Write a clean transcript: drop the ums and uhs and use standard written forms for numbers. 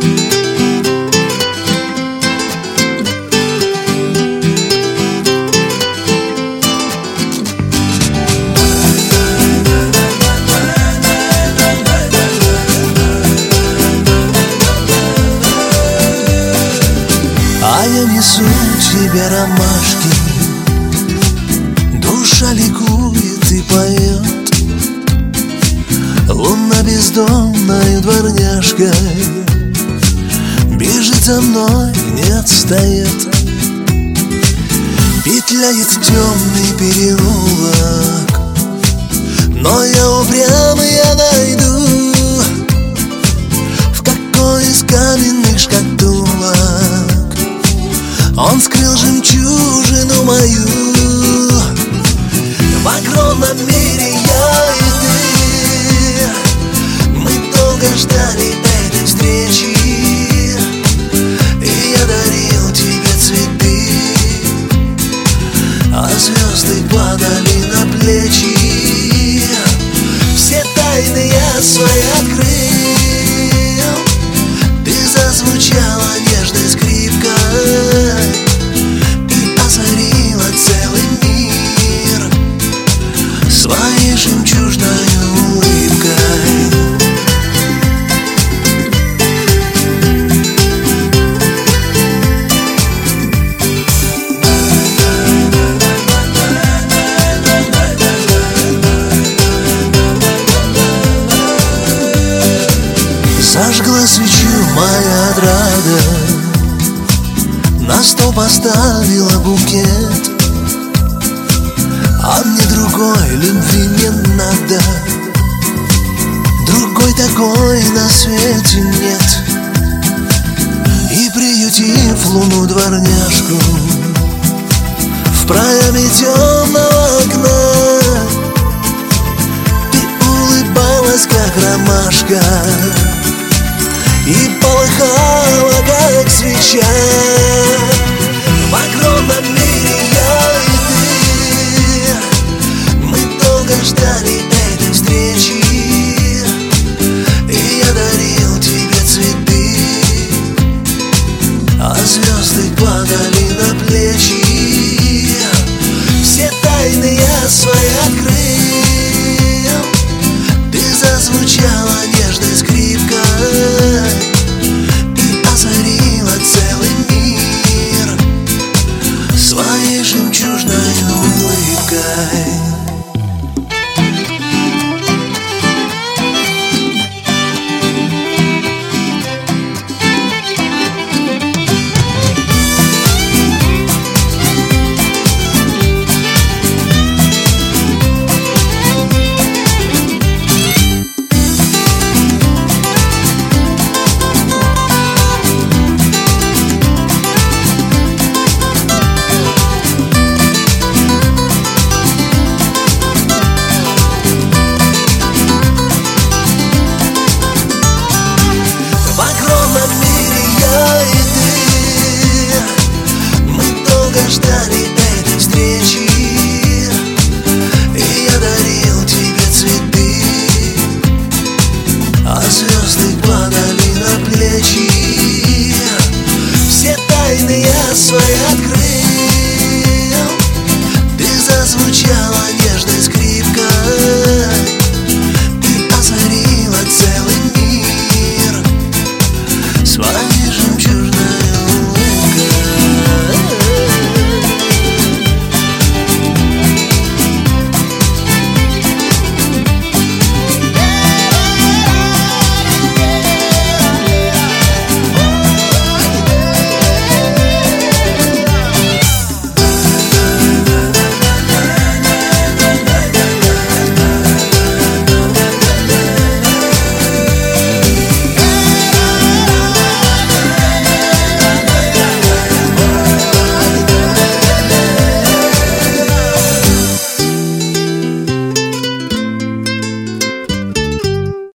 А я несу тебе ромашки, душа ликует и поет. Луна бездомною дворняжкой бежит за мной, не отстает. Петляет темный переулок, но я упрямый, я найду, в какой из каменных шкатулок он скрыл жемчужину мою. В огромном мире я и ты, мы долго ждали этой встречи, и я дарил тебе цветы, а звезды падали на плечи. Все тайны я свои открыл, ты зазвучала нежной скрипкой и озарила целый мир своей жемчужной улыбкой. Зажгла свечу моя отрада, на стол поставила букет, а мне другой любви не надо, другой такой на свете нет. И приютив луну дворняжку в проеме темного окна, ты улыбалась, как ромашка, и полыхала, как свеча. В огромном мире я и ты, мы долго ждали этой встречи, и я дарил тебе цветы, а звезды падали на плечи. Все тайны я свои открыл, ты зазвучала нежной скрипкой и озарила целый мир своей жемчужной улыбкой. Ждали этой встречи, и я дарил тебе цветы, а звезды